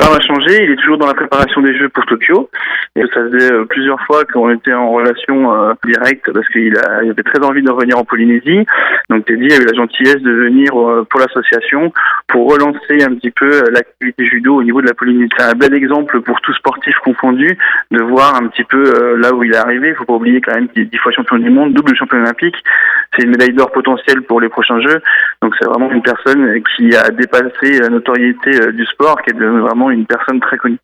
programme a changé, il est toujours dans la préparation des Jeux pour Tokyo. Et ça faisait plusieurs fois qu'on était en relation directe parce qu'il avait très envie de revenir en Polynésie. Donc Teddy a eu la gentillesse de venir pour l'association pour relancer un petit peu l'activité judo au niveau de la Polynésie. C'est un bel exemple pour tout sportif confondu de voir un petit peu là où il est arrivé. Il faut pas oublier quand même qu'il est 10 fois champion du monde, double champion olympique. C'est une médaille d'or potentielle pour les prochains Jeux. Donc c'est vraiment une personne qui a dépassé la notoriété du sport, qui est vraiment une personne très connue.